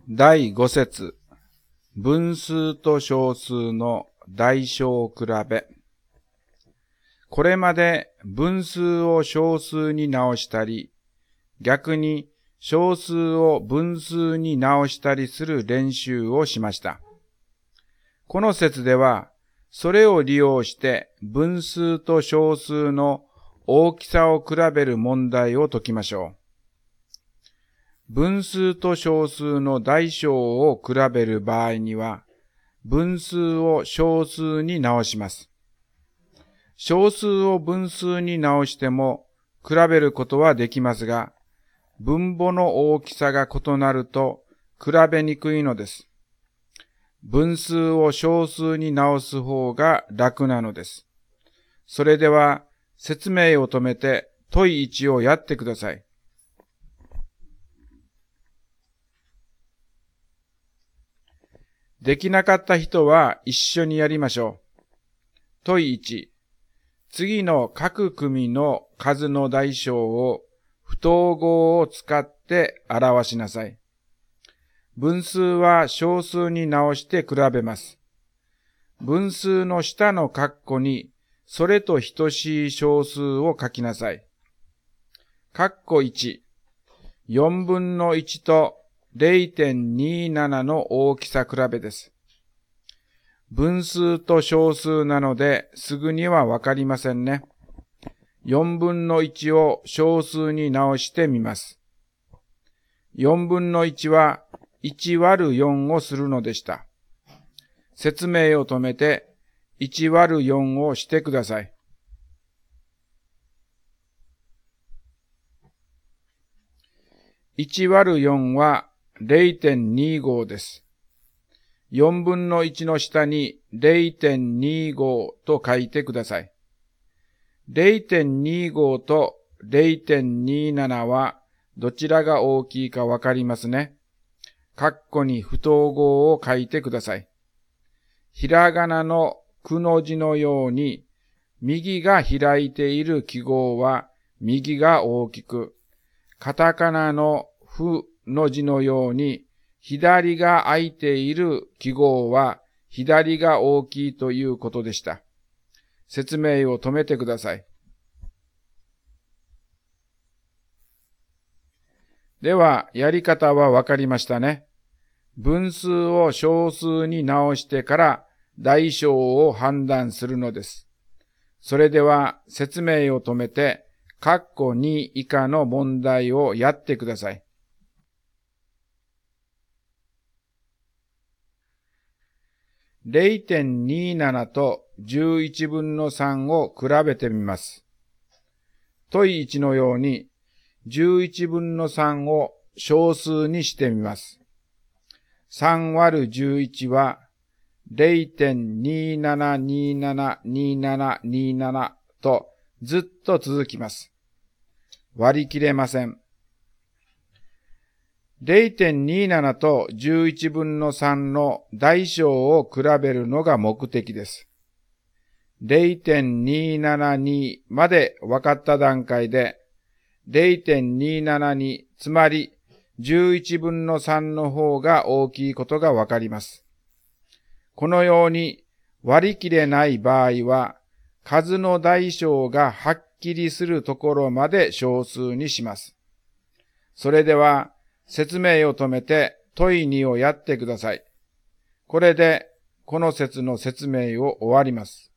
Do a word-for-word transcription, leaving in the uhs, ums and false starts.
だいご節、分数と小数の大小比べ。これまで分数を小数に直したり、逆に小数を分数に直したりする練習をしました。この節では、それを利用して分数と小数の大きさを比べる問題を解きましょう。分数と小数の大小を比べる場合には、分数を小数に直します。小数を分数に直しても比べることはできますが、分母の大きさが異なると比べにくいのです。分数を小数に直す方が楽なのです。それでは説明を止めて問いいちをやってください。できなかった人は一緒にやりましょう。問いいち、次の各組の数の大小を不等号を使って表しなさい。分数は小数に直して比べます。分数の下の括弧にそれと等しい小数を書きなさい。括弧いち、よんぶんのいちと れいてんにーなな の大きさ比べです。分数と小数なのですぐにはわかりませんね。よんぶんのいちを小数に直してみます。よんぶんのいちはいちわるよんをするのでした。説明を止めていちわるよんをしてください。いちわるよんは れいてんにーご です。よんぶんのいちの下に れいてんにーご と書いてください。れいてんにーご と れいてんにーなな はどちらが大きいかわかりますね。括弧に不等号を書いてください。ひらがなのくの字のように右が開いている記号は右が大きく、カタカナのふの字のように左が空いている記号は左が大きいということでした。説明を止めてください。では、やり方はわかりましたね。分数を小数に直してから大小を判断するのです。それでは説明を止めて、括弧に以下の問題をやってください。れいてんにーなな とじゅういちぶんのさんを比べてみます。問いいちのようにじゅういちぶんのさんを小数にしてみます。さんわるじゅういちは れいてんにーななにーななにーななにーなな とずっと続きます。割り切れません。れいてんにーなな とじゅういちぶんのさんの大小を比べるのが目的です。れいてんにーななに まで分かった段階で れいてんにーななに つまりじゅういちぶんのさんの方が大きいことがわかります。このように割り切れない場合は数の大小がはっきりするところまで小数にします。それでは説明を止めて問いにをやってください。これでこの節の説明を終わります。